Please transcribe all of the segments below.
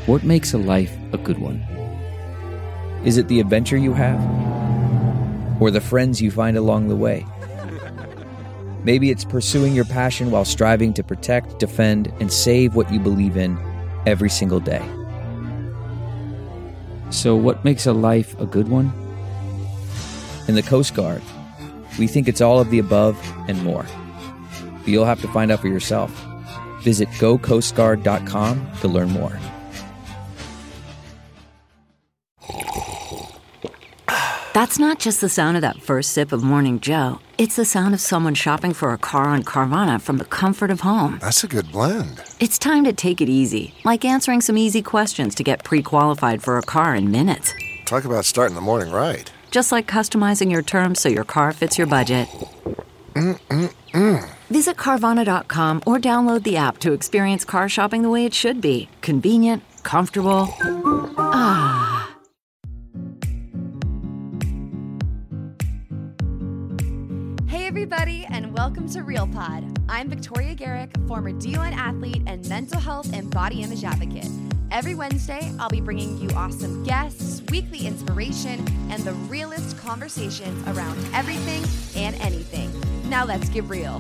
What makes a life a good one? Is it the adventure you have? Or the friends you find along the way? Maybe it's pursuing your passion while striving to protect, defend, and save what you believe in every single day. So what makes a life a good one? In the Coast Guard, we think it's all of the above and more. But you'll have to find out for yourself. Visit gocoastguard.com to learn more. That's not just the sound of that first sip of Morning Joe. It's the sound of someone shopping for a car on Carvana from the comfort of home. That's a good blend. It's time to take it easy, like answering some easy questions to get pre-qualified for a car in minutes. Talk about starting the morning right. Just like customizing your terms so your car fits your budget. Visit Carvana.com or download the app to experience car shopping the way it should be. Convenient, comfortable. Ah. Hey everybody, and welcome to Real Pod. I'm Victoria Garrick, former D1 athlete and mental health and body image advocate. Every Wednesday, I'll be bringing you awesome guests, weekly inspiration, and the realest conversations around everything and anything. Now let's get real.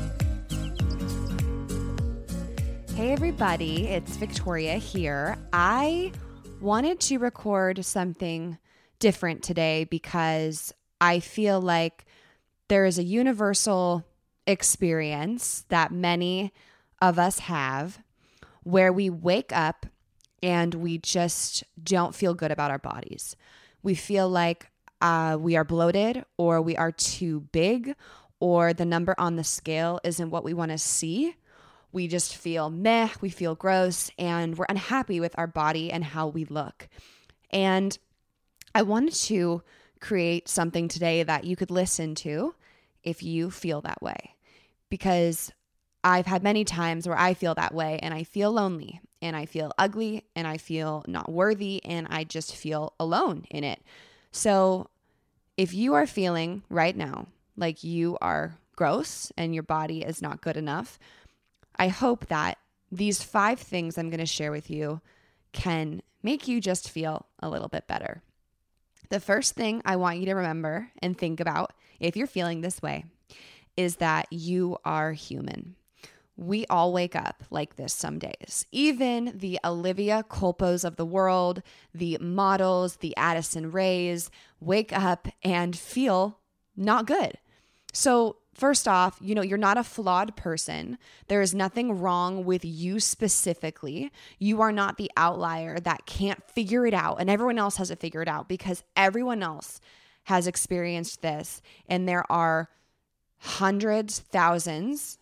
Hey everybody, it's Victoria here. I wanted to record something different today because I feel like there is a universal experience that many of us have where we wake up and we just don't feel good about our bodies. We feel like we are bloated, or we are too big, or the number on the scale isn't what we want to see. We just feel meh, we feel gross, and we're unhappy with our body and how we look. And I wanted to create something today that you could listen to if you feel that way, because I've had many times where I feel that way and I feel lonely and I feel ugly and I feel not worthy and I just feel alone in it. So if you are feeling right now like you are gross and your body is not good enough, I hope that these 5 things I'm going to share with you can make you just feel a little bit better. The first thing I want you to remember and think about if you're feeling this way is that you are human. We all wake up like this some days. Even the Olivia Culpos of the world, the models, the Addison Rays wake up and feel not good. So first off, you're not a flawed person. There is nothing wrong with you specifically. You are not the outlier that can't figure it out and everyone else has it figured out, because everyone else has experienced this. And there are hundreds of thousands,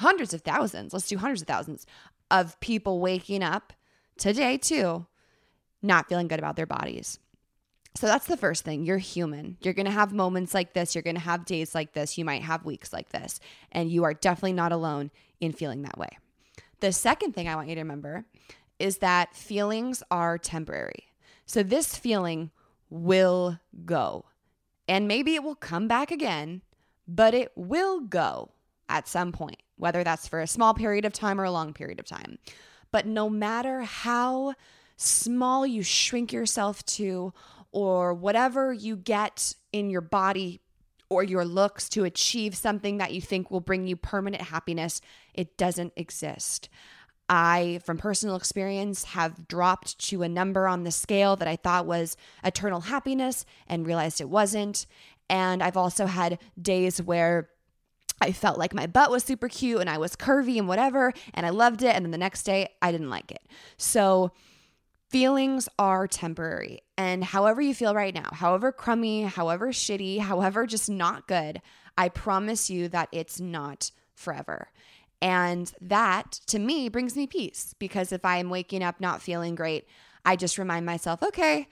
let's do hundreds of thousands of people waking up today too, not feeling good about their bodies. So that's the first thing. You're human. You're going to have moments like this. You're going to have days like this. You might have weeks like this. And you are definitely not alone in feeling that way. The second thing I want you to remember is that feelings are temporary. So this feeling will go. And maybe it will come back again, but it will go at some point, whether that's for a small period of time or a long period of time. But no matter how small you shrink yourself to, or whatever you get in your body or your looks to achieve something that you think will bring you permanent happiness, it doesn't exist. I, from personal experience, have dropped to a number on the scale that I thought was eternal happiness and realized it wasn't. And I've also had days where I felt like my butt was super cute and I was curvy and whatever, and I loved it. And then the next day I didn't like it. So feelings are temporary. And however you feel right now, however crummy, however shitty, however just not good, I promise you that it's not forever. And that, to me, brings me peace, because if I am waking up not feeling great, I just remind myself, okay,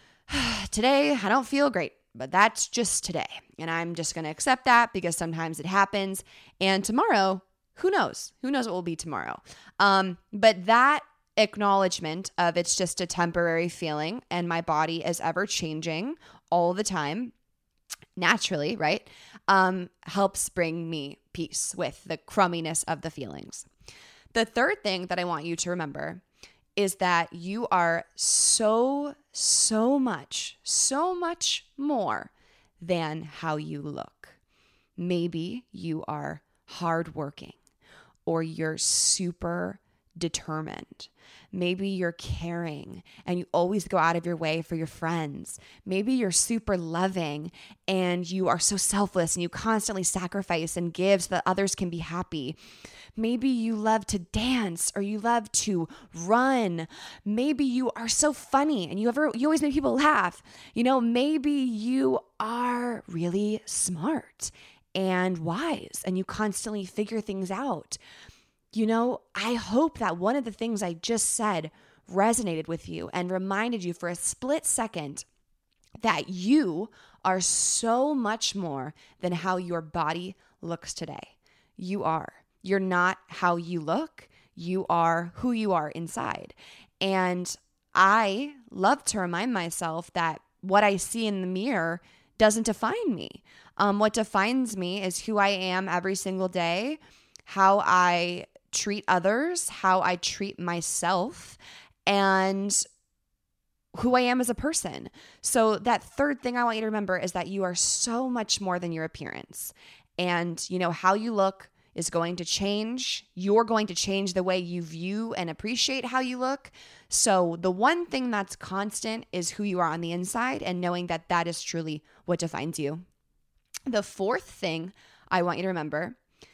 today I don't feel great, but that's just today. And I'm just going to accept that, because sometimes it happens. And tomorrow, who knows? Who knows what will be tomorrow? But that acknowledgement of it's just a temporary feeling and my body is ever changing all the time, naturally, right? Helps bring me peace with the crumminess of the feelings. The third thing that I want you to remember is that you are so much more than how you look. Maybe you are hardworking, or you're super determined. Maybe you're caring and you always go out of your way for your friends. Maybe you're super loving and you are so selfless and you constantly sacrifice and give so that others can be happy. Maybe you love to dance or you love to run. Maybe you are so funny and you always make people laugh. Maybe you are really smart and wise and you constantly figure things out. I hope that one of the things I just said resonated with you and reminded you for a split second that you are so much more than how your body looks today. You are. You're not how you look. You are who you are inside. And I love to remind myself that what I see in the mirror doesn't define me. What defines me is who I am every single day, how I treat others, how I treat myself, and who I am as a person. So that third thing I want you to remember is that you are so much more than your appearance. And how you look is going to change. You're going to change the way you view and appreciate how you look. So the one thing that's constant is who you are on the inside and knowing that that is truly what defines you. The fourth thing I want you to remember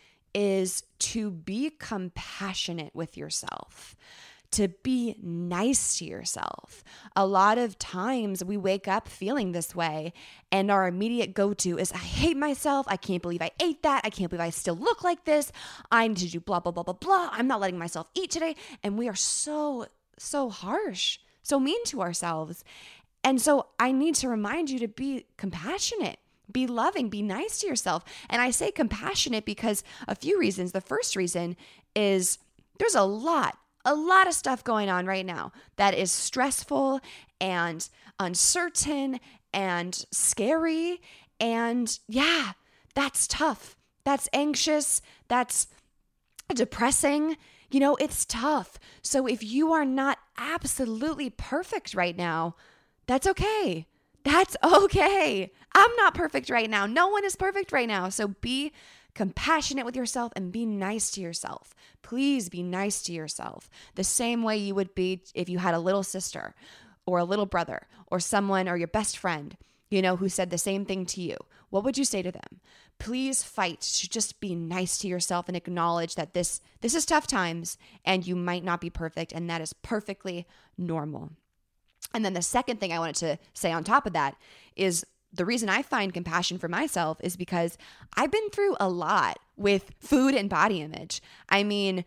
is to be compassionate with yourself, to be nice to yourself. A lot of times we wake up feeling this way and our immediate go-to is, I hate myself. I can't believe I ate that. I can't believe I still look like this. I need to do blah, blah, blah, blah, blah. I'm not letting myself eat today. And we are so harsh, so mean to ourselves. And so I need to remind you to be compassionate. Be loving, be nice to yourself. And I say compassionate because a few reasons. The first reason is there's a lot of stuff going on right now that is stressful and uncertain and scary. And yeah, that's tough. That's anxious. That's depressing. It's tough. So if you are not absolutely perfect right now, that's okay. That's okay. I'm not perfect right now. No one is perfect right now. So be compassionate with yourself and be nice to yourself. Please be nice to yourself the same way you would be if you had a little sister or a little brother or someone or your best friend, who said the same thing to you. What would you say to them? Please fight to just be nice to yourself and acknowledge that this is tough times and you might not be perfect, and that is perfectly normal. And then the second thing I wanted to say on top of that is the reason I find compassion for myself is because I've been through a lot with food and body image. I mean,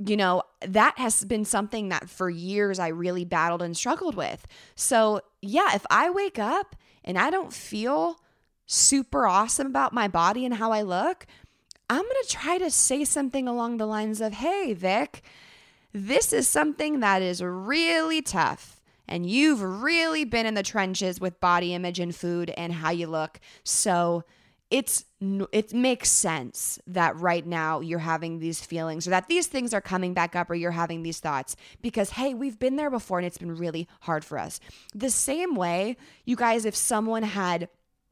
that has been something that for years I really battled and struggled with. So yeah, if I wake up and I don't feel super awesome about my body and how I look, I'm going to try to say something along the lines of, hey, Vic, this is something that is really tough. And you've really been in the trenches with body image and food and how you look. So it makes sense that right now you're having these feelings or that these things are coming back up or you're having these thoughts because, hey, we've been there before and it's been really hard for us. The same way, you guys, if someone had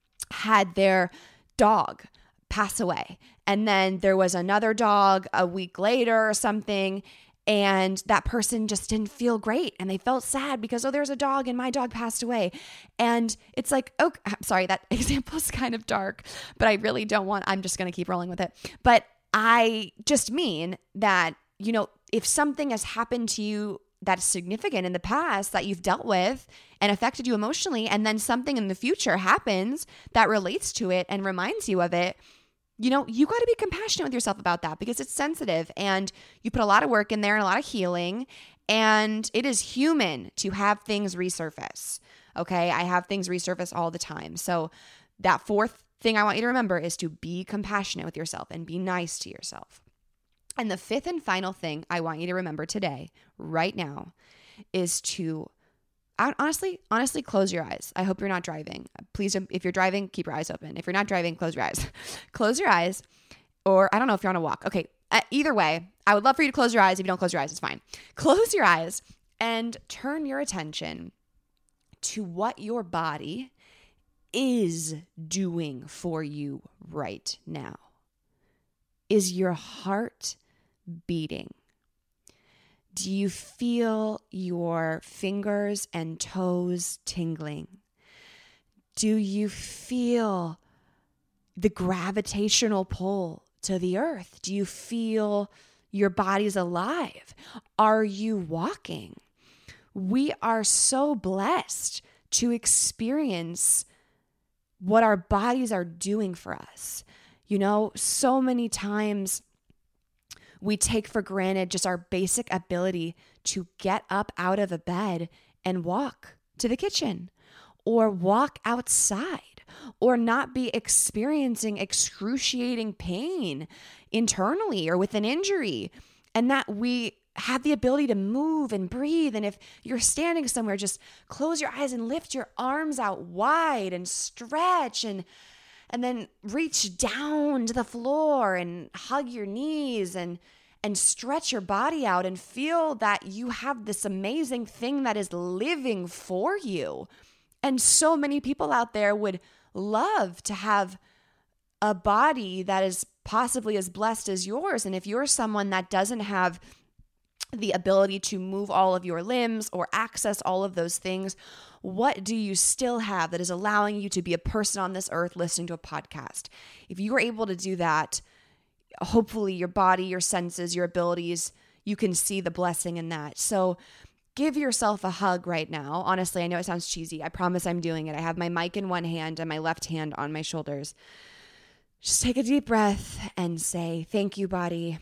their dog pass away and then there was another dog a week later or something, and that person just didn't feel great and they felt sad because, oh, there's a dog and my dog passed away. And it's like, oh, I'm sorry, that example is kind of dark, but I really don't I'm just going to keep rolling with it. But I just mean that, if something has happened to you that's significant in the past that you've dealt with and affected you emotionally, and then something in the future happens that relates to it and reminds you of it, you got to be compassionate with yourself about that because it's sensitive and you put a lot of work in there and a lot of healing, and it is human to have things resurface. Okay. I have things resurface all the time. So that fourth thing I want you to remember is to be compassionate with yourself and be nice to yourself. And the fifth and final thing I want you to remember today, right now, is to honestly, close your eyes. I hope you're not driving. Please, if you're driving, keep your eyes open. If you're not driving, close your eyes. Close your eyes. Or I don't know if you're on a walk. Okay. Either way, I would love for you to close your eyes. If you don't close your eyes, it's fine. Close your eyes and turn your attention to what your body is doing for you right now. Is your heart beating? Do you feel your fingers and toes tingling? Do you feel the gravitational pull to the earth? Do you feel your body's alive? Are you walking? We are so blessed to experience what our bodies are doing for us. You know, so many times we take for granted just our basic ability to get up out of a bed and walk to the kitchen or walk outside or not be experiencing excruciating pain internally or with an injury, and that we have the ability to move and breathe. And if you're standing somewhere, just close your eyes and lift your arms out wide and stretch and then reach down to the floor and hug your knees and stretch your body out and feel that you have this amazing thing that is living for you. And so many people out there would love to have a body that is possibly as blessed as yours. And if you're someone that doesn't have the ability to move all of your limbs or access all of those things, what do you still have that is allowing you to be a person on this earth listening to a podcast? If you are able to do that, hopefully your body, your senses, your abilities, you can see the blessing in that. So give yourself a hug right now. Honestly, I know it sounds cheesy. I promise I'm doing it. I have my mic in one hand and my left hand on my shoulders. Just take a deep breath and say, thank you, body.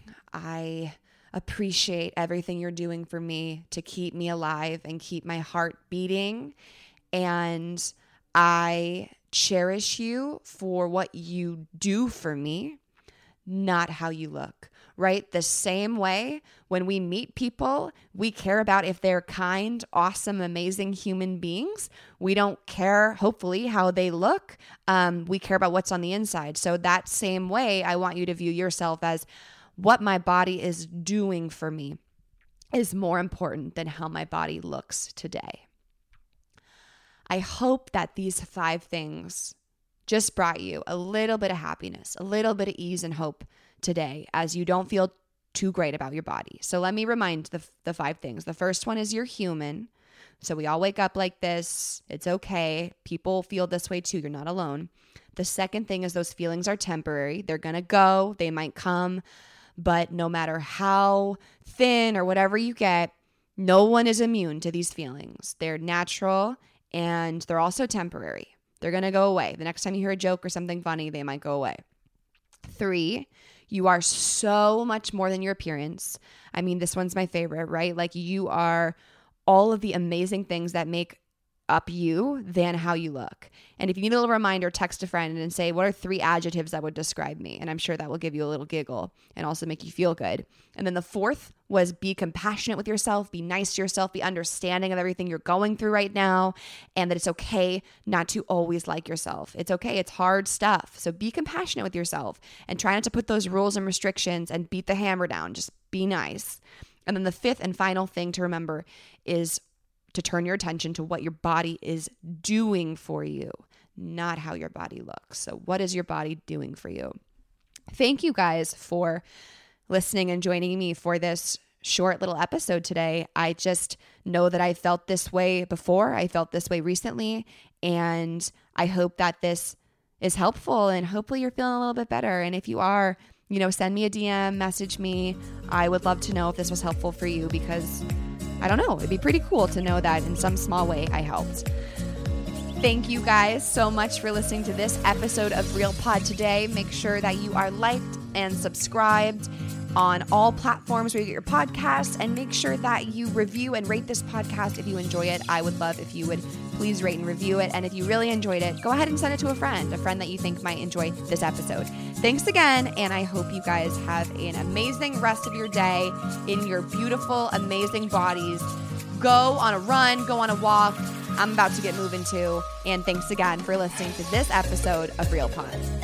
I appreciate everything you're doing for me to keep me alive and keep my heart beating. And I cherish you for what you do for me, not how you look, right? The same way when we meet people, we care about if they're kind, awesome, amazing human beings. We don't care, hopefully, how they look. We care about what's on the inside. So that same way, I want you to view yourself as what my body is doing for me is more important than how my body looks today. I hope that these 5 things just brought you a little bit of happiness, a little bit of ease and hope today as you don't feel too great about your body. So let me remind the 5 things. The first one is you're human. So we all wake up like this. It's okay. People feel this way too. You're not alone. The second thing is those feelings are temporary. They're going to go. They might come. But no matter how thin or whatever you get, no one is immune to these feelings. They're natural and they're also temporary. They're going to go away. The next time you hear a joke or something funny, they might go away. 3, you are so much more than your appearance. I mean, this one's my favorite, right? Like you are all of the amazing things that make up you than how you look. And if you need a little reminder, text a friend and say, what are 3 adjectives that would describe me? And I'm sure that will give you a little giggle and also make you feel good. And then the 4th was be compassionate with yourself, be nice to yourself, be understanding of everything you're going through right now, and that it's okay not to always like yourself. It's okay. It's hard stuff. So be compassionate with yourself and try not to put those rules and restrictions and beat the hammer down. Just be nice. And then the 5th and final thing to remember is to turn your attention to what your body is doing for you, not how your body looks. So what is your body doing for you? Thank you guys for listening and joining me for this short little episode today. I just know that I felt this way before. I felt this way recently, and I hope that this is helpful and hopefully you're feeling a little bit better. And if you are, send me a DM, message me. I would love to know if this was helpful for you because I don't know, it'd be pretty cool to know that in some small way I helped. Thank you guys so much for listening to this episode of Real Pod today. Make sure that you are liked and subscribed on all platforms where you get your podcasts, and make sure that you review and rate this podcast if you enjoy it. I would love if you would please rate and review it. And if you really enjoyed it, go ahead and send it to a friend that you think might enjoy this episode. Thanks again, and I hope you guys have an amazing rest of your day in your beautiful, amazing bodies. Go on a run, go on a walk. I'm about to get moving too. And thanks again for listening to this episode of Real Pod.